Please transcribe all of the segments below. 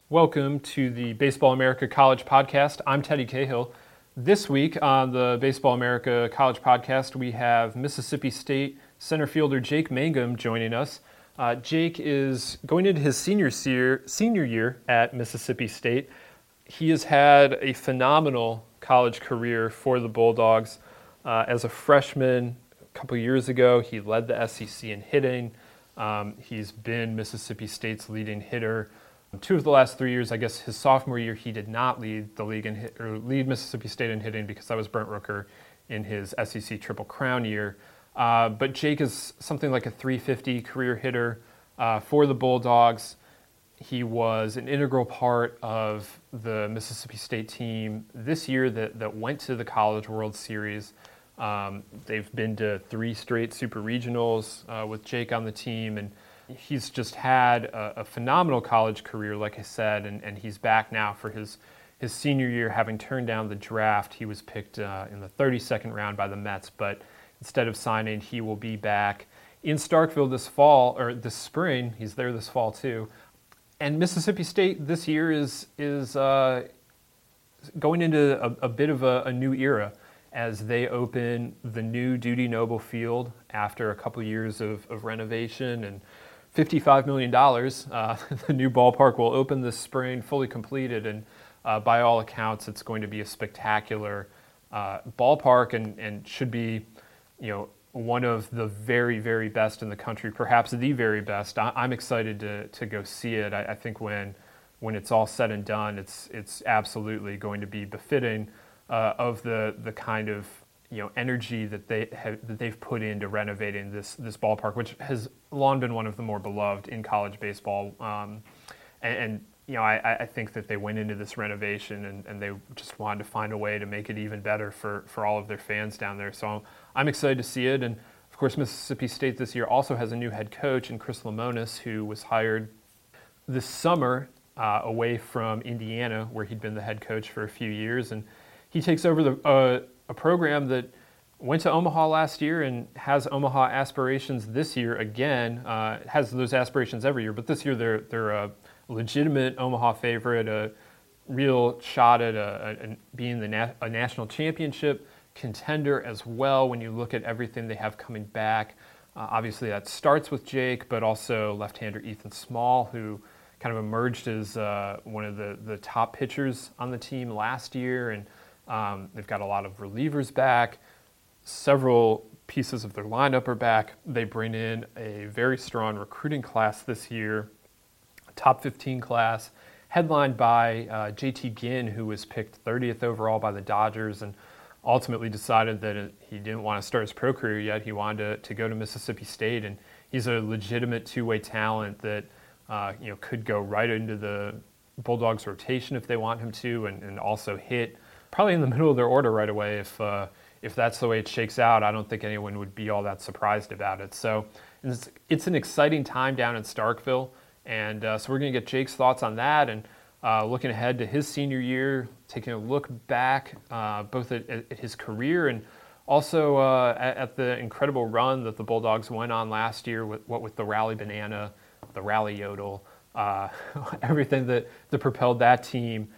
Welcome to the Baseball America College Podcast. I'm Teddy Cahill. This week on the Baseball America College Podcast, we have Mississippi State center fielder Jake Mangum joining us. Jake is going into his senior year at Mississippi State. He has had a phenomenal college career for the Bulldogs. As a freshman a couple years ago, he led the SEC in hitting. He's been Mississippi State's leading hitter. 2 of the last 3 years, I guess his sophomore year, he did not lead the league lead Mississippi State in hitting because that was Brent Rooker in his SEC Triple Crown year. But Jake is something like a .350 career hitter for the Bulldogs. He was an integral part of the Mississippi State team this year that went to the College World Series. They've been to 3 straight Super Regionals with Jake on the team, and he's just had a phenomenal college career, like I said, and he's back now for his senior year, having turned down the draft. He was picked in the 32nd round by the Mets, but instead of signing, he will be back in Starkville this spring. He's there this fall too. And Mississippi State this year is going into a bit of a new era as they open the new Dudy Noble Field after a couple years of renovation and $55 million. The new ballpark will open this spring, fully completed, and by all accounts, it's going to be a spectacular ballpark and should be, one of the very, very best in the country, perhaps the very best. I'm excited to go see it. I think when it's all said and done, it's absolutely going to be befitting of the kind of energy that they've put into renovating this ballpark, which has long been one of the more beloved in college baseball. I think that they went into this renovation and they just wanted to find a way to make it even better for all of their fans down there. So I'm excited to see it. And of course, Mississippi State this year also has a new head coach in Chris Lemonis, who was hired this summer away from Indiana, where he'd been the head coach for a few years, and he takes over a program that went to Omaha last year and has Omaha aspirations this year again. Has those aspirations every year, but this year they're a legitimate Omaha favorite, a real shot at being a national championship contender as well when you look at everything they have coming back. Obviously that starts with Jake, but also left-hander Ethan Small, who kind of emerged as one of the top pitchers on the team last year, and they've got a lot of relievers back. Several pieces of their lineup are back. They bring in a very strong recruiting class this year, a top 15 class, headlined by JT Ginn, who was picked 30th overall by the Dodgers and ultimately decided that he didn't want to start his pro career yet. He wanted to go to Mississippi State, and he's a legitimate two-way talent that could go right into the Bulldogs rotation if they want him to, and also hit probably in the middle of their order right away if that's the way it shakes out. I don't think anyone would be all that surprised about it. So it's an exciting time down in Starkville, and so we're going to get Jake's thoughts on that and looking ahead to his senior year, taking a look back both at his career and also at the incredible run that the Bulldogs went on last year with the Rally Banana, the Rally Yodel, everything that propelled that team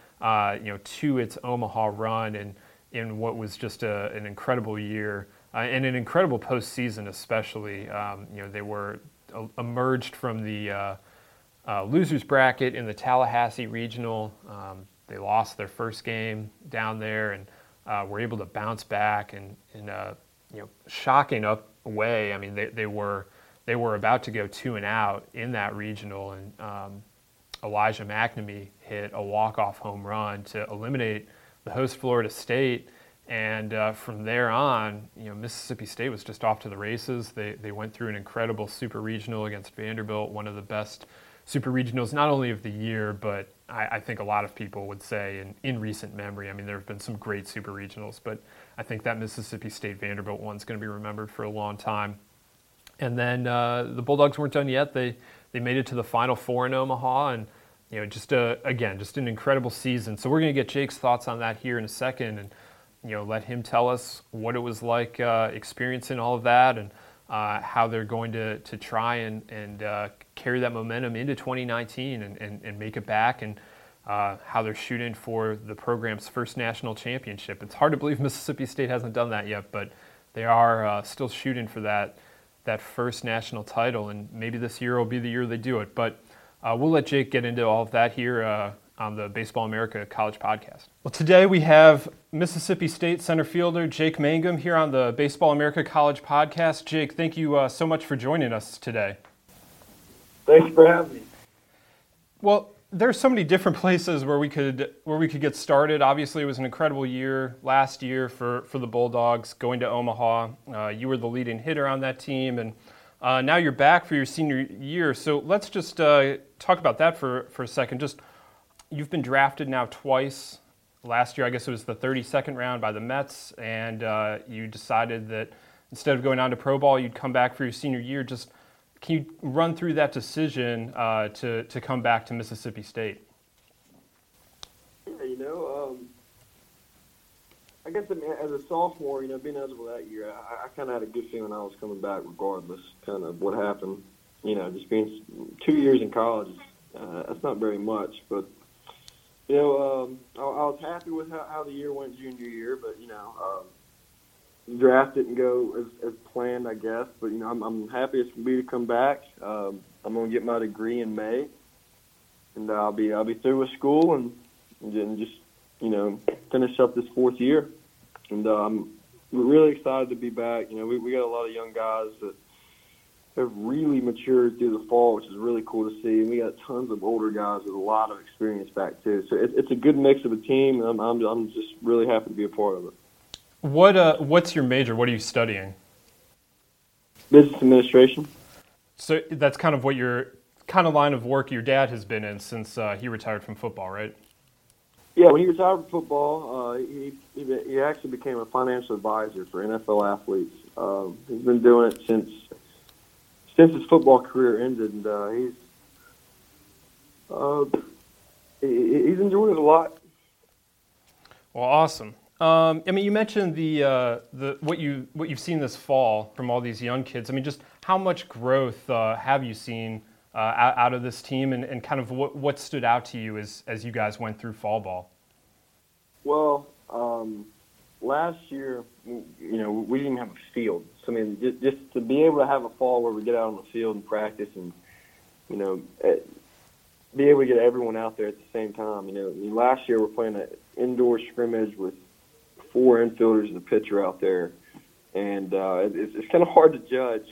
to its Omaha run and in what was just an incredible year and an incredible postseason, especially. They were emerged from the losers bracket in the Tallahassee Regional. They lost their first game down there and were able to bounce back in a shocking way. I mean, they were about to go 2-0 in that regional, and Elijah McNamee hit a walk-off home run to eliminate the host Florida State, and from there on, Mississippi State was just off to the races. They went through an incredible super regional against Vanderbilt, one of the best super regionals not only of the year, but I think a lot of people would say in recent memory. I mean, there have been some great super regionals, but I think that Mississippi State Vanderbilt one's going to be remembered for a long time. And then the Bulldogs weren't done yet. They made it to the Final Four in Omaha, and just an incredible season. So we're going to get Jake's thoughts on that here in a second, and let him tell us what it was like experiencing all of that, and how they're going to try and carry that momentum into 2019 and make it back and how they're shooting for the program's first national championship. It's hard to believe Mississippi State hasn't done that yet, but they are still shooting for that first national title, and maybe this year will be the year they do it. But we'll let Jake get into all of that here on the Baseball America College Podcast. Well, today we have Mississippi State center fielder Jake Mangum here on the Baseball America College Podcast. Jake, thank you so much for joining us today. Thanks for having me. Well, there's so many different places where we could get started. Obviously, it was an incredible year last year for the Bulldogs going to Omaha. You were the leading hitter on that team, and now you're back for your senior year. So let's just talk about that for a second. Just you've been drafted now twice. Last year, I guess it was the 32nd round by the Mets, and you decided that instead of going on to pro ball, you'd come back for your senior year. Just can you run through that decision to come back to Mississippi State? Yeah, I guess as a sophomore, being eligible that year, I kind of had a good feeling I was coming back regardless, kind of what happened. Just being 2 years in college, that's not very much. But, I was happy with how the year went junior year, but, draft didn't go as planned, I guess. But, I'm happy it's for me to come back. I'm going to get my degree in May, and I'll be through with school and just, finish up this fourth year. And I'm really excited to be back. We got a lot of young guys that have really matured through the fall, which is really cool to see. And we got tons of older guys with a lot of experience back too. So it's a good mix of a team, and I'm just really happy to be a part of it. What's your major? What are you studying? Business administration. So that's kind of what your kind of line of work your dad has been in since he retired from football, right? Yeah, when he retired from football, he actually became a financial advisor for NFL athletes. He's been doing it since his football career ended, and he's enjoyed it a lot. Well, awesome. You mentioned the what you've seen this fall from all these young kids. Just how much growth have you seen out of this team, and kind of what stood out to you as you guys went through fall ball? Well, last year, we didn't have a field. So, just to be able to have a fall where we get out on the field and practice and, be able to get everyone out there at the same time. Last year we're playing an indoor scrimmage with 4 infielders and a pitcher out there. And it's kind of hard to judge,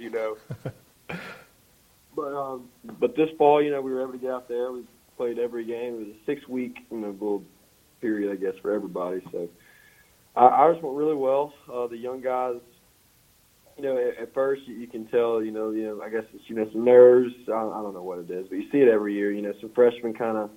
But this fall, we were able to get out there. We played every game. It was a 6-week, little period, I guess, for everybody. So ours went really well. The young guys, at first you can tell, I guess it's, some nerves. I don't know what it is, but you see it every year. Some freshmen kind of,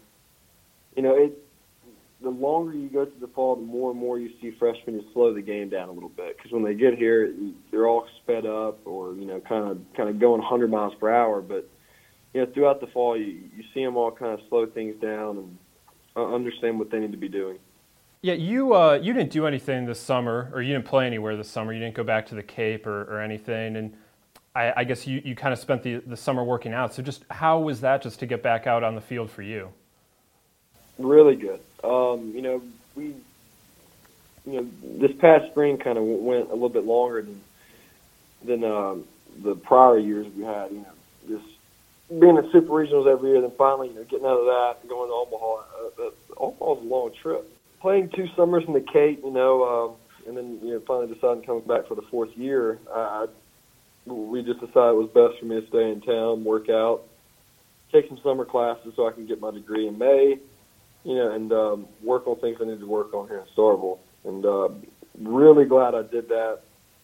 the longer you go through the fall, the more and more you see freshmen just slow the game down a little bit. Because when they get here, they're all sped up or, kind of going 100 miles per hour. But, throughout the fall, you see them all kind of slow things down and understand what they need to be doing. Yeah, you didn't do anything this summer, or you didn't play anywhere this summer. You didn't go back to the Cape or anything. And I guess you kind of spent the summer working out. So just how was that just to get back out on the field for you? Really good. We this past spring kind of went a little bit longer than the prior years we had. Just being in super regionals every year, then finally, getting out of that and going to Omaha. Omaha's a long trip. Playing 2 summers in the Cape, and then finally deciding coming back for the 4th year. We just decided it was best for me to stay in town, work out, take some summer classes so I can get my degree in May. And work on things I need to work on here in Starkville. And really glad I did that.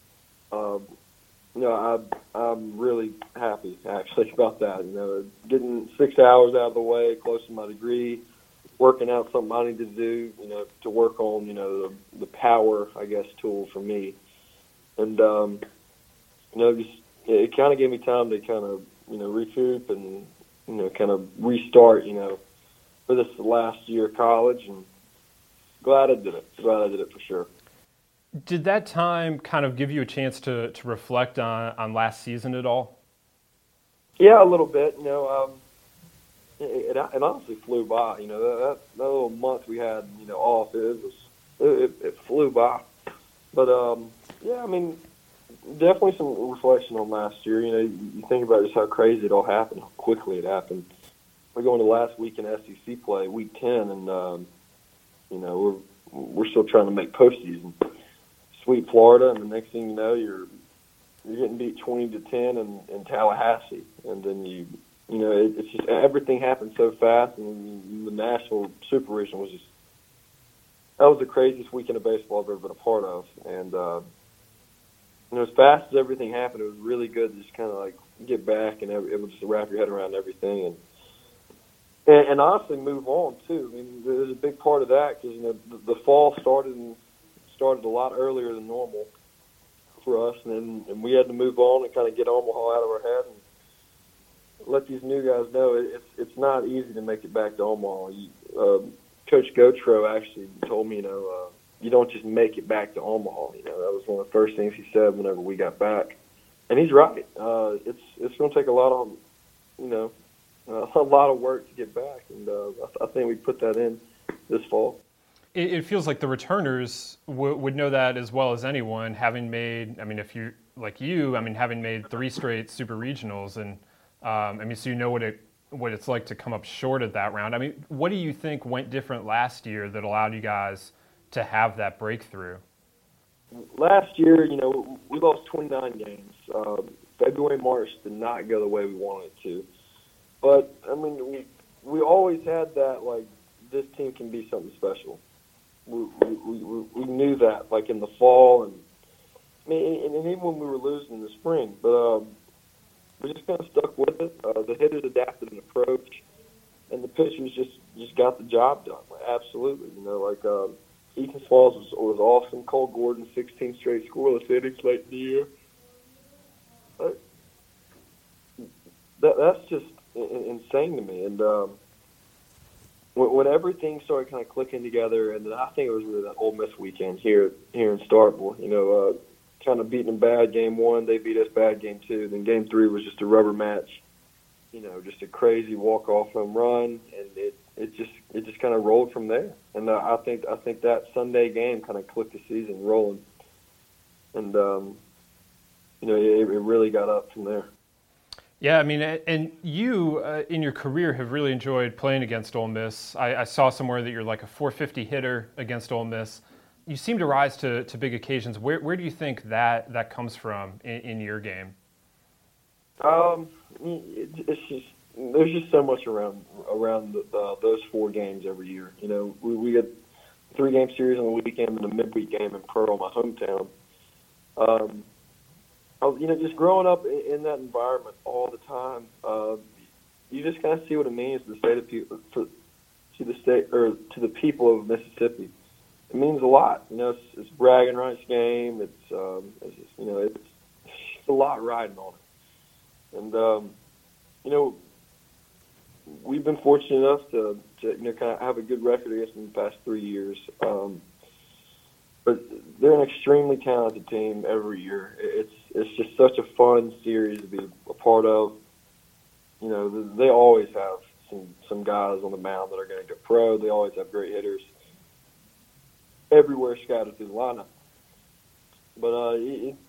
I'm really happy, actually, about that. Getting 6 hours out of the way, close to my degree, working out something I need to do, to work on, the power, I guess, tool for me. And, it kind of gave me time to kind of, recoup and, kind of restart, for this last year of college, and glad I did it. Glad I did it for sure. Did that time kind of give you a chance to reflect on last season at all? Yeah, a little bit. It honestly flew by. That by. But yeah, I mean, definitely some reflection on last year. You know, you think about just how crazy it all happened, how quickly it happened. We're going to last week in SEC play, week 10, and you know we're still trying to make postseason. Sweep Florida, and the next thing you know, you're getting beat 20-10 in Tallahassee, and then you know it's just everything happened so fast, and the National Super Regional was just that was the craziest weekend of baseball I've ever been a part of, and you know as fast as everything happened, it was really good to just kind of like get back and able just to wrap your head around everything and honestly move on too. I mean, there's a big part of that because you know the fall started a lot earlier than normal for us, and we had to move on and kind of get Omaha out of our head and let these new guys know it's not easy to make it back to Omaha. Coach Gotro actually told me, you know, you don't just make it back to Omaha. You know, that was one of the first things he said whenever we got back, and he's right. It's going to take a lot of, you know, a lot of work to get back, and I think we put that in this fall. It feels like the returners would know that as well as anyone, having made, I mean, if you like you, I mean, having made 3 straight super regionals, and I mean, so you know what it's like to come up short at that round. I mean, what do you think went different last year that allowed you guys to have that breakthrough? Last year, you know, we lost 29 games. February, March did not go the way we wanted it to. But, I mean, we always had that, like, this team can be something special. We knew that, like, in the fall, and I mean, and even when we were losing in the spring. But we just kind of stuck with it. The hitters adapted an approach, and the pitchers just got the job done. Like, absolutely, you know, like Eaton Falls was awesome. Cole Gordon, 16 straight scoreless innings late in the year. That's just insane to me. And when everything started kind of clicking together, and then I think it was really that Ole Miss weekend here in Starkville, you know, kind of beating them bad game 1, they beat us bad game 2. Then game 3 was just a rubber match, you know, just a crazy walk-off home run, and it just kind of rolled from there. And I think that Sunday game kind of clicked the season rolling, and you know, it really got up from there. Yeah, I mean, and you in your career have really enjoyed playing against Ole Miss. I saw somewhere that you're like a 450 hitter against Ole Miss. You seem to rise to big occasions. Where do you think that comes from in your game? It's just there's just so much around those 4 games every year. You know, we get 3-game series on the weekend and a midweek game in Pearl, my hometown. You know, just growing up in that environment all the time, you just kind of see what it means to the state of people, to the state or to the people of Mississippi. It means a lot. You know, it's bragging rights game. It's just, you know, it's a lot riding on it. And you know, we've been fortunate enough to you know kind of have a good record against them the past 3 years. But they're an extremely talented team every year. It's just such a fun series to be a part of. You know, they always have some guys on the mound that are going to go pro. They always have great hitters everywhere scattered through the lineup. But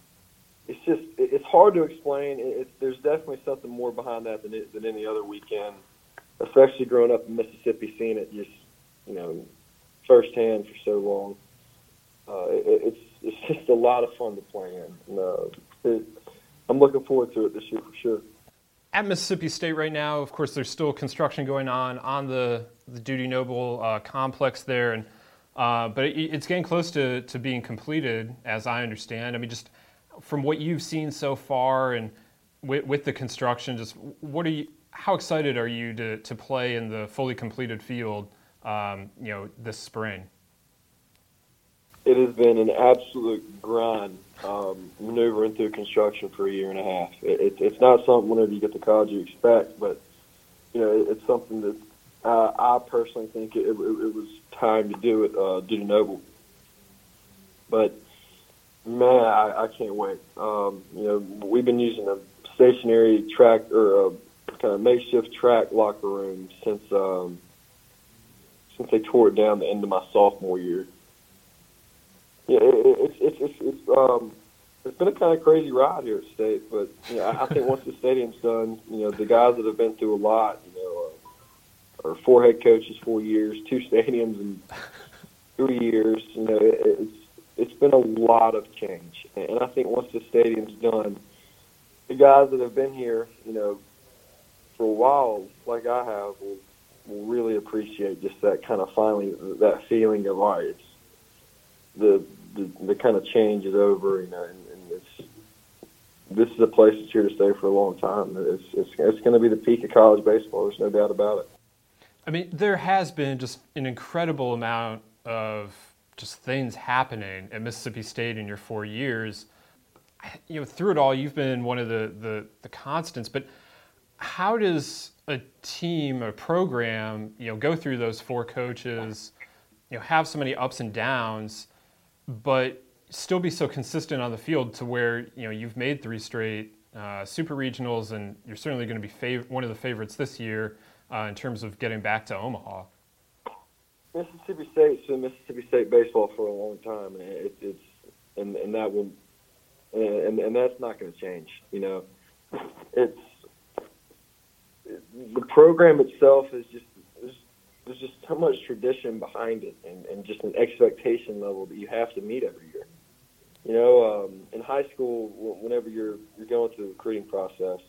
it's hard to explain. There's definitely something more behind that than any other weekend, especially growing up in Mississippi, seeing it just, you know, firsthand for so long. It's just a lot of fun to play in. And, I'm looking forward to it this year for sure. At Mississippi State right now, of course, there's still construction going on the Dudy Noble complex there, and but it's getting close to being completed, as I understand. I mean, just from what you've seen so far, and with the construction, just how excited are you to play in the fully completed field, you know, this spring? It has been an absolute grind maneuvering through construction for a year and a half. It's not something whenever you get to college you expect, but you know it's something that I personally think it was time to do it Dudy Noble. But man, I can't wait. You know, we've been using a stationary track or a kind of makeshift track locker room since they tore it down the end of my sophomore year. Yeah, it's been a kind of crazy ride here at State, but I think once the stadium's done, the guys that have been through a lot, are 4 head coaches, 4 years, 2 stadiums in 3 years. It's been a lot of change, and I think once the stadium's done, the guys that have been here, for a while, like I have, will really appreciate just that kind of finally that feeling of all right, it's the kind of change is over, and this is a place that's here to stay for a long time. It's going to be the peak of college baseball. There's no doubt about it. I mean, there has been just an incredible amount of just things happening at Mississippi State in your 4 years. Through it all, you've been one of the constants. But how does a team, a program, go through those 4 coaches, have so many ups and downs, but still be so consistent on the field to where you've made 3 straight super regionals, and you're certainly going to be one of the favorites this year in terms of getting back to Omaha? Mississippi State's been Mississippi State baseball for a long time, and that will, and that's not going to change. It's the program itself is just there's just so much tradition behind it, and just an expectation level that you have to meet every year. In high school, whenever you're going through the recruiting process,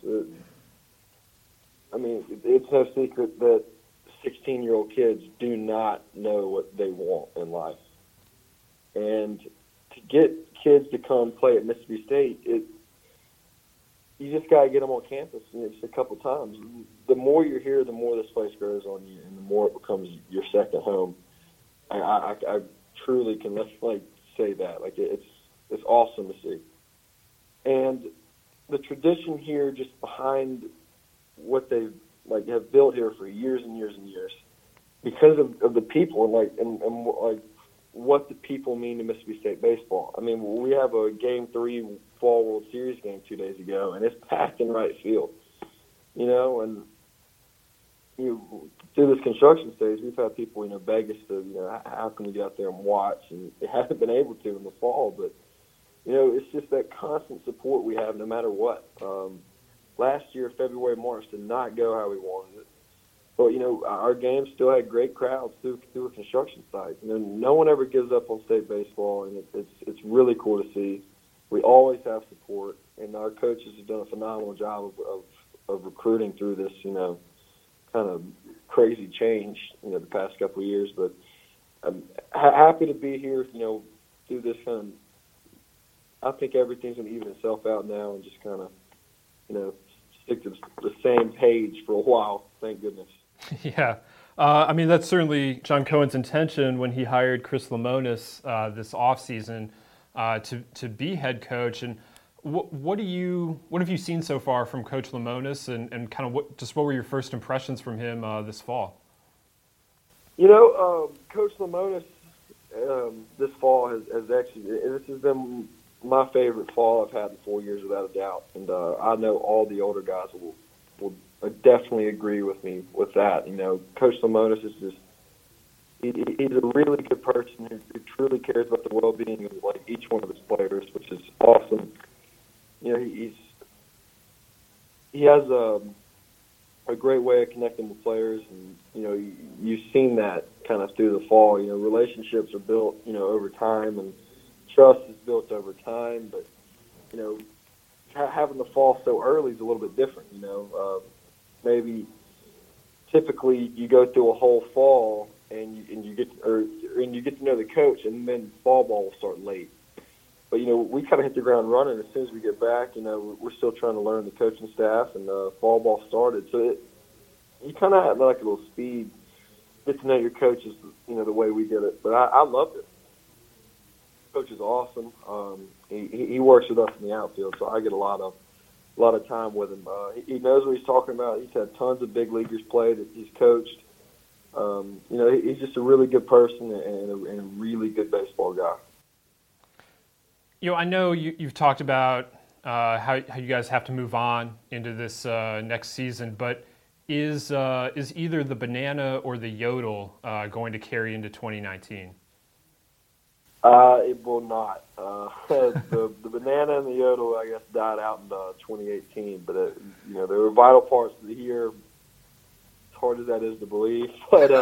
it's no secret that 16-year-old kids do not know what they want in life. And to get kids to come play at Mississippi State, you just got to get them on campus just a couple times. The more you're here, the more this place grows on you, and the more it becomes your second home. I truly can say that. It's awesome to see. And the tradition here, just behind what they have built here for years and years and years, because of the people and what the people mean to Mississippi State baseball. I mean, we have a Game 3 Fall World Series game 2 days ago, and it's packed in right field. And through this construction stage, we've had people, beg us to, how can we get out there and watch? And they haven't been able to in the fall, but it's just that constant support we have no matter what. Last year, February, March, did not go how we wanted it. But, our games still had great crowds through a construction site. No one ever gives up on state baseball, and it's really cool to see. We always have support, and our coaches have done a phenomenal job of recruiting through this, kind of crazy change, the past couple of years. But I'm happy to be here, through this kind of, I think everything's going to even itself out now and just kind of, stick to the same page for a while. Thank goodness. Yeah. That's certainly John Cohen's intention when he hired Chris Lemonis this offseason to be head coach. And what have you seen so far from Coach Lemonis, and kind of what were your first impressions from him this fall? Coach Lemonis this fall has actually, this has been my favorite fall I've had in 4 years without a doubt. And I know all the older guys will definitely agree with me with that. Coach Lemonis is just, he's a really good person who truly cares about the well-being of each one of his players, which is awesome. He has a great way of connecting with players, and you've seen that kind of through the fall. Relationships are built over time, and trust is built over time. But having the fall so early is a little bit different. Maybe typically you go through a whole fall and you get to know the coach, and then fall ball will start late. But we kind of hit the ground running as soon as we get back. We're still trying to learn the coaching staff, and fall ball started. So you kind of have a little speed, get to know your coaches, the way we did it. But I loved it. Coach is awesome. He works with us in the outfield, so I get a lot of time with him. He knows what he's talking about. He's had tons of big leaguers play that he's coached. He's just a really good person and a really good baseball guy. I know you've talked about how you guys have to move on into this next season, but is either the banana or the yodel going to carry into 2019? It will not. The banana and the yodel, I guess, died out in 2018. But they were vital parts of the year. As hard as that is to believe, but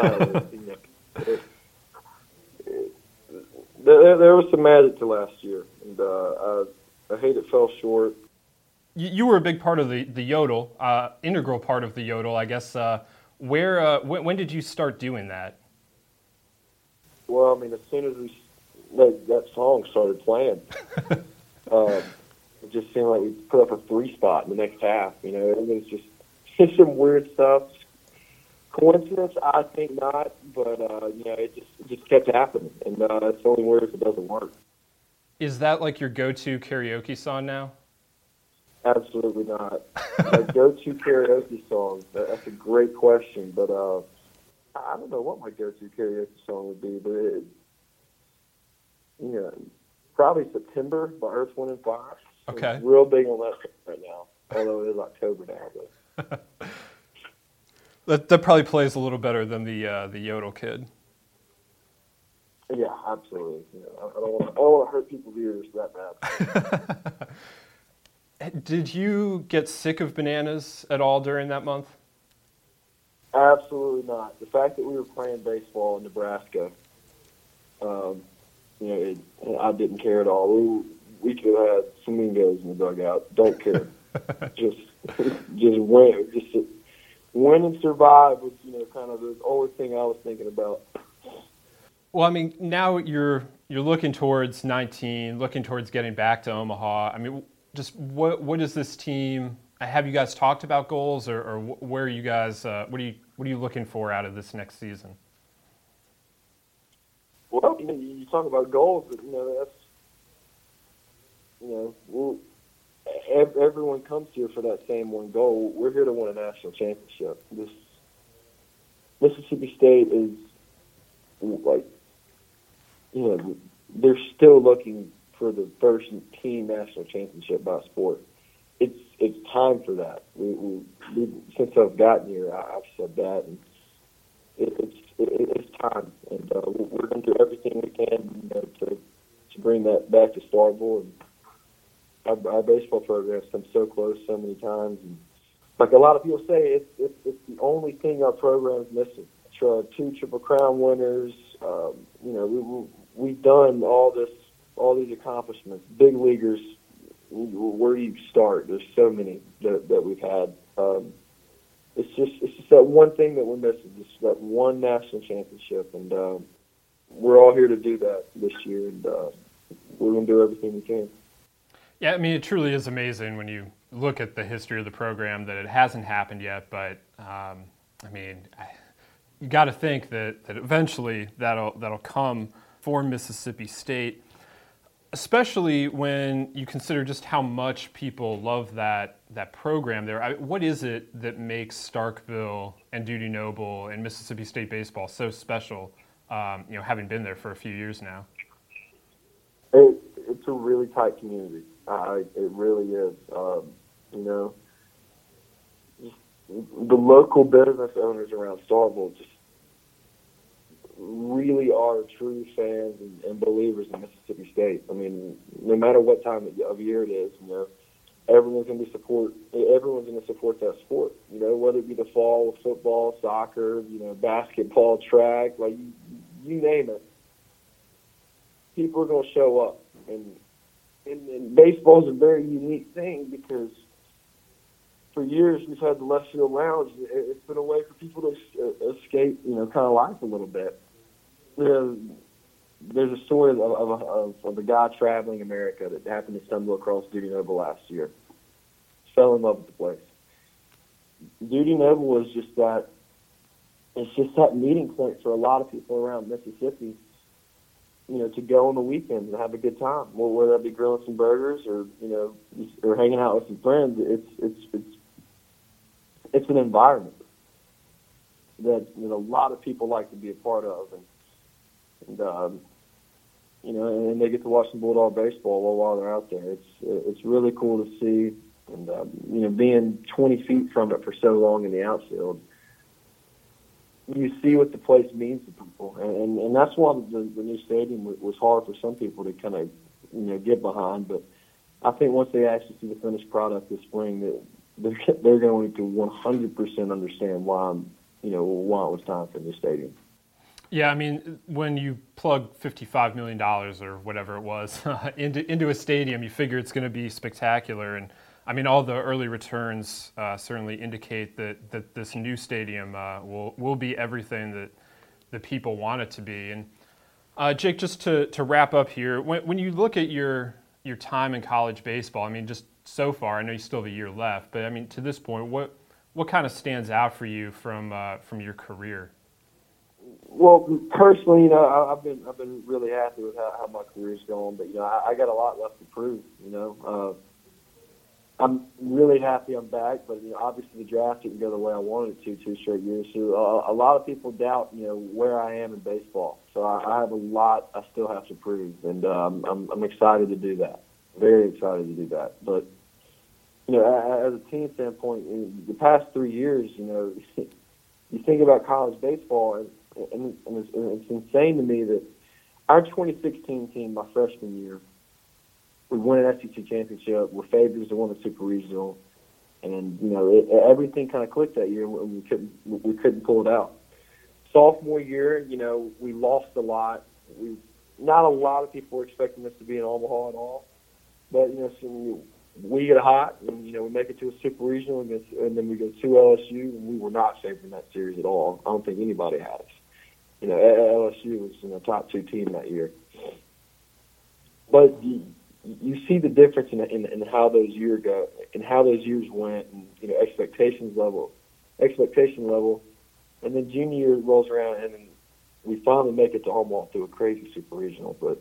there was some magic to last year, and I hate it fell short. You were a big part of the yodel, integral part of the yodel, I guess. When did you start doing that? Well, I mean, as soon as that song started playing, it just seemed like we put up a 3 spot in the next half. It was just some weird stuff. Coincidence? I think not, but it just kept happening, and it's only weird if it doesn't work. Is that like your go-to karaoke song now? Absolutely not. My go-to karaoke song? That's a great question, but I don't know what my go-to karaoke song would be, but probably September by Earth, Wind and Fire. Okay. I'm real big on that right now, although it is October now. But that probably plays a little better than the Yodel Kid. Yeah, absolutely. I don't want to hurt people's ears that bad. Did you get sick of bananas at all during that month? Absolutely not. The fact that we were playing baseball in Nebraska, I didn't care at all. We could have had flamingos in the dugout. Don't care. just win. Just win and survive was, kind of the only thing I was thinking about. Well, I mean, now you're looking towards 19, looking towards getting back to Omaha. I mean, just what is this team? Have you guys talked about goals, or where are you guys? What are you looking for out of this next season? Well, you talk about goals, but that's everyone comes here for that same one goal. We're here to win a national championship. This Mississippi State is like, they're still looking for the first team national championship by sport. It's time for that. We since I've gotten here, I've said that, and it's time, and we're going to do everything we can to bring that back to Starkville. And our baseball program's come so close so many times, and like a lot of people say, it's the only thing our program's missing. 2 Triple Crown winners. We've done all these accomplishments. Big leaguers. Where do you start? There's so many that we've had. It's just that one thing that we're missing, just that one national championship, and we're all here to do that this year, and we're going to do everything we can. Yeah, I mean, it truly is amazing when you look at the history of the program that it hasn't happened yet, but you got to think that eventually that'll come for Mississippi State, especially when you consider just how much people love that program there. What is it that makes Starkville and Dudy Noble and Mississippi State baseball so special, having been there for a few years now? It's a really tight community. It really is. The local business owners around Starkville just really are true fans and believers in Mississippi State. I mean, no matter what time of year it is, everyone's going to support that sport. Whether it be the fall with football, soccer, basketball, track, like you name it, people are going to show up. And baseball is a very unique thing because for years we've had the left field lounge. It's been a way for people to escape, kind of life a little bit. There's a story of a guy traveling America that happened to stumble across Dudy Noble last year. Fell in love with the place. Dudy Noble was just that. It's just that meeting point for a lot of people around Mississippi. To go on the weekends and have a good time. Well, whether that be grilling some burgers or hanging out with some friends, it's an environment that a lot of people like to be a part of, and they get to watch some Bulldog baseball while they're out there. It's really cool to see, and being 20 feet from it for so long in the outfield, you see what the place means to people, and that's why the new stadium was hard for some people to kind of get behind. But I think once they actually see the finished product this spring, that they're going to 100% understand why why it was time for the new stadium. Yeah, I mean, when you plug $55 million or whatever it was into a stadium, you figure it's going to be spectacular. And I mean, all the early returns certainly indicate that this new stadium will be everything that the people want it to be. And Jake, just to wrap up here, when you look at your time in college baseball, I mean, just so far, I know you still have a year left, but I mean, to this point, what kind of stands out for you from your career? Well, personally, I've been really happy with how my career's going, but I got a lot left to prove. I'm really happy I'm back, but obviously the draft didn't go the way I wanted it to 2 straight years. So a lot of people doubt where I am in baseball. So I have a lot I still have to prove, and I'm excited to do that. Very excited to do that. But as a team standpoint, in the past 3 years, you think about college baseball, and it's insane to me that our 2016 team, my freshman year, we won an SEC championship. We're favorites to win the Super Regional, and everything kind of clicked that year, and we couldn't pull it out. Sophomore year, we lost a lot. Not a lot of people were expecting us to be in Omaha at all, but so we get hot, and we make it to a Super Regional, and then we go to LSU, and we were not favored in that series at all. I don't think anybody had us. LSU was top 2 team that year, but you see the difference in how those years go, and how those years went, and expectation level, and then junior year rolls around, and then we finally make it to Omaha through a crazy Super Regional. But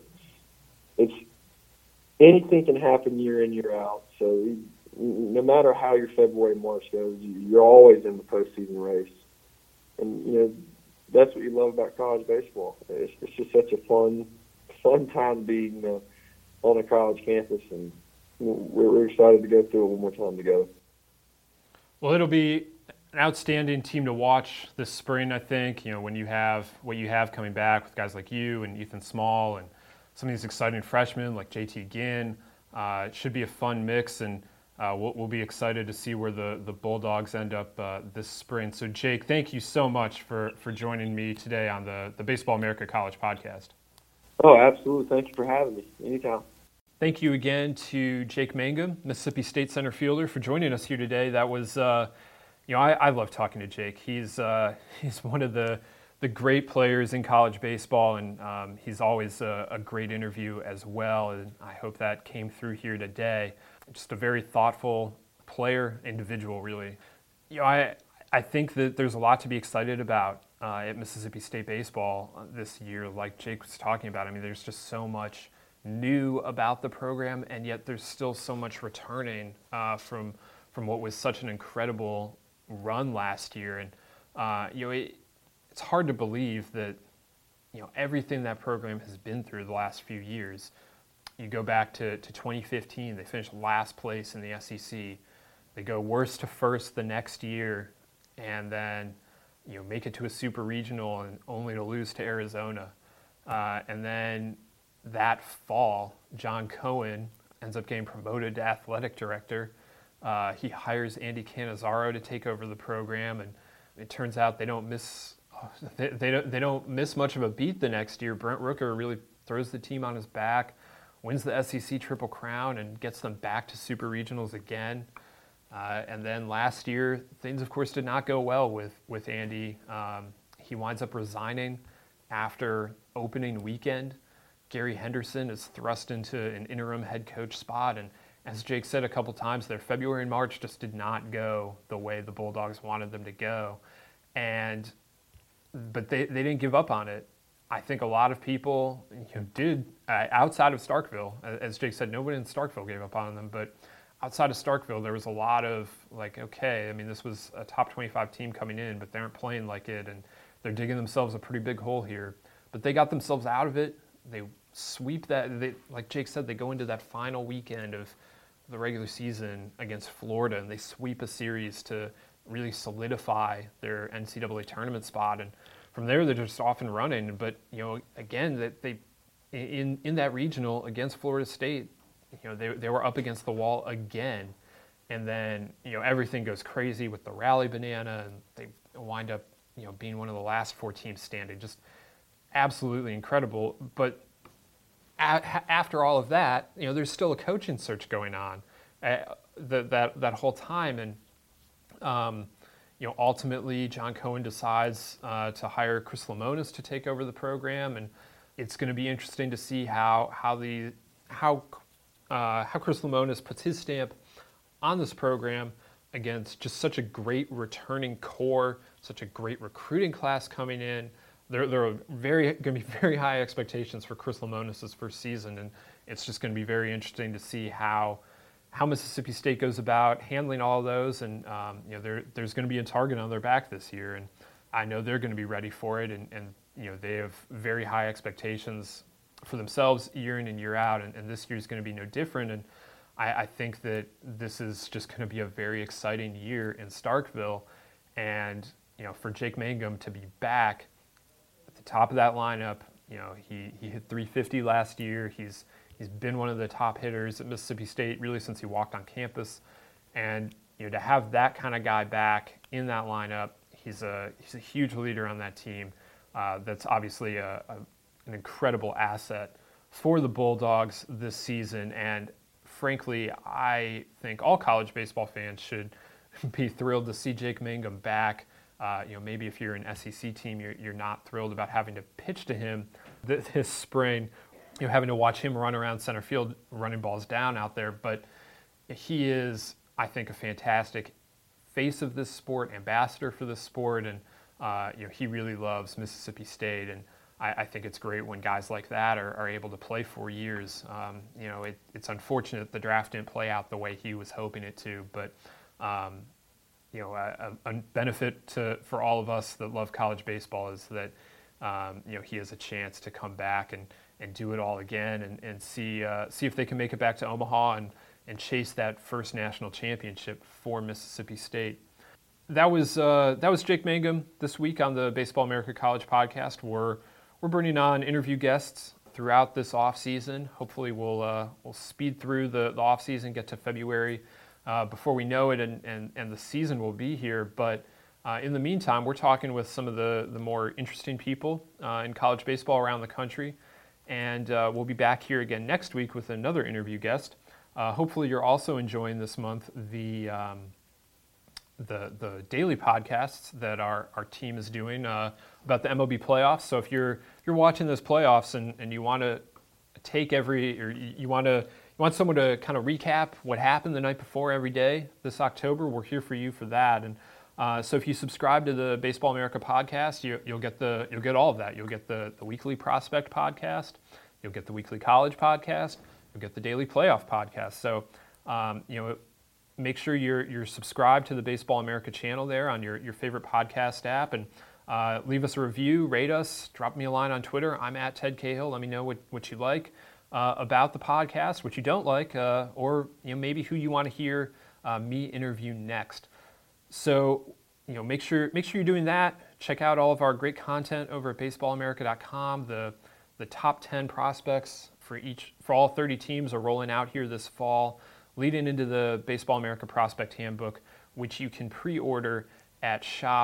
anything can happen year in, year out. So no matter how your February, March goes, you're always in the postseason race, and that's what you love about college baseball. It's just such a fun time to be on a college campus, and we're excited to go through it one more time together. Well, it'll be an outstanding team to watch this spring, I think. When you have what you have coming back with guys like you and Ethan Small and some of these exciting freshmen like JT Ginn, it should be a fun mix, and we'll be excited to see where the Bulldogs end up this spring. So, Jake, thank you so much for joining me today on the Baseball America College podcast. Oh, absolutely. Thank you for having me. Anytime. Thank you again to Jake Mangum, Mississippi State center fielder, for joining us here today. That was, I love talking to Jake. He's one of the great players in college baseball, and he's always a great interview as well, and I hope that came through here today. Just a very thoughtful player, individual, really. I think that there's a lot to be excited about at Mississippi State baseball this year, like Jake was talking about. I mean, there's just so much new about the program, and yet there's still so much returning from what was such an incredible run last year. And it's hard to believe that everything that program has been through the last few years. You go back to 2015, they finished last place in the SEC. They go worst to first the next year, and then make it to a Super Regional and only to lose to Arizona. And then that fall, John Cohen ends up getting promoted to athletic director. He hires Andy Cannizaro to take over the program, and it turns out they don't miss much of a beat the next year. Brent Rooker really throws the team on his back, wins the SEC Triple Crown, and gets them back to Super Regionals again. And then last year, things, of course, did not go well with Andy. He winds up resigning after opening weekend. Gary Henderson is thrust into an interim head coach spot. And as Jake said a couple times there, February and March just did not go the way the Bulldogs wanted them to go. But they didn't give up on it. I think a lot of people did, outside of Starkville. As Jake said, nobody in Starkville gave up on them. But outside of Starkville, there was a lot of okay, I mean, this was a top 25 team coming in, but they aren't playing like it, and they're digging themselves a pretty big hole here. But they got themselves out of it. They sweep that. Like Jake said, they go into that final weekend of the regular season against Florida, and they sweep a series to really solidify their NCAA tournament spot. And from there, they're just off and running. But, again, that they in that regional against Florida State, they were up against the wall again. And then, everything goes crazy with the rally banana, and they wind up, being one of the last 4 teams standing. Just absolutely incredible. But after all of that, there's still a coaching search going on that whole time. And, ultimately, John Cohen decides to hire Chris Lemonis to take over the program. And it's going to be interesting to see how Chris Lemonis puts his stamp on this program against just such a great returning core, such a great recruiting class coming in. There are going to be very high expectations for Chris Lemonis' first season, and it's just going to be very interesting to see how Mississippi State goes about handling all of those. And there's going to be a target on their back this year, and I know they're going to be ready for it. And they have very high expectations for themselves year in and year out, and this year is going to be no different. And I think that this is just going to be a very exciting year in Starkville. And, for Jake Mangum to be back at the top of that lineup, he hit 350 last year. He's been one of the top hitters at Mississippi State really since he walked on campus. And, to have that kind of guy back in that lineup, he's a huge leader on that team. That's obviously an incredible asset for the Bulldogs this season. And frankly, I think all college baseball fans should be thrilled to see Jake Mangum back. Maybe if you're an SEC team, you're not thrilled about having to pitch to him this spring, having to watch him run around center field, running balls down out there. But he is, I think, a fantastic face of this sport, ambassador for this sport, and he really loves Mississippi State. And I think it's great when guys like that are able to play 4 years. It's unfortunate the draft didn't play out the way he was hoping it to, but a benefit for all of us that love college baseball is that he has a chance to come back and do it all again and see if they can make it back to Omaha and chase that first national championship for Mississippi State. That was Jake Mangum this week on the Baseball America College podcast. We're bringing on interview guests throughout this off season. Hopefully, we'll speed through the off season, get to February before we know it, and the season will be here. But in the meantime, we're talking with some of the more interesting people in college baseball around the country, and we'll be back here again next week with another interview guest. Hopefully, you're also enjoying this month the daily podcasts that our team is doing about the MLB playoffs. So if you're watching those playoffs and you want to you want someone to kind of recap what happened the night before every day this October, we're here for you for that. And so if you subscribe to the Baseball America podcast, you'll get all of that. You'll get the weekly prospect podcast, you'll get the weekly college podcast, you'll get the daily playoff podcast. So make sure you're subscribed to the Baseball America channel there on your favorite podcast app, and leave us a review, rate us, drop me a line on Twitter. I'm at Ted Cahill. Let me know what you like about the podcast, what you don't like, or maybe who you want to hear me interview next. So make sure you're doing that. Check out all of our great content over at baseballamerica.com. The top 10 prospects for all 30 teams are rolling out here this fall, leading into the Baseball America Prospect Handbook, which you can pre-order at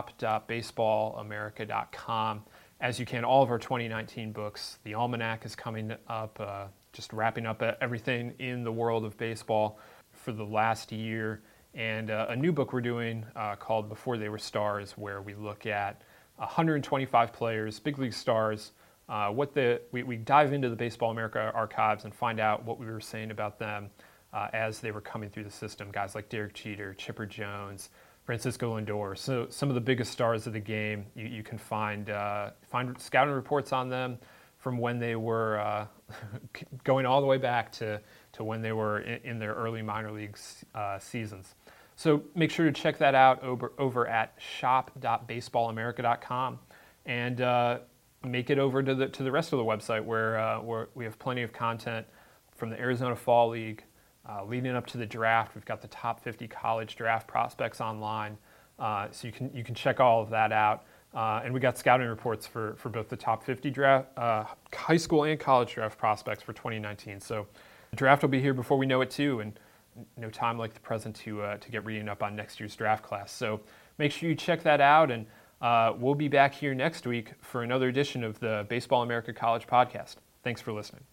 shop.baseballamerica.com. As you can, all of our 2019 books. The Almanac is coming up, just wrapping up everything in the world of baseball for the last year. And a new book we're doing called Before They Were Stars, where we look at 125 players, big league stars, we dive into the Baseball America archives and find out what we were saying about them as they were coming through the system. Guys like Derek Jeter, Chipper Jones, Francisco Lindor. So some of the biggest stars of the game, you can find scouting reports on them from when they were going all the way back to when they were in their early minor league seasons. So make sure to check that out over at shop.baseballamerica.com, and make it over to the rest of the website where we have plenty of content from the Arizona Fall League. Leading up to the draft, we've got the top 50 college draft prospects online. So you can check all of that out. And we got scouting reports for both the top 50 draft, high school and college draft prospects for 2019. So the draft will be here before we know it too, and no time like the present to get reading up on next year's draft class. So make sure you check that out, and we'll be back here next week for another edition of the Baseball America College podcast. Thanks for listening.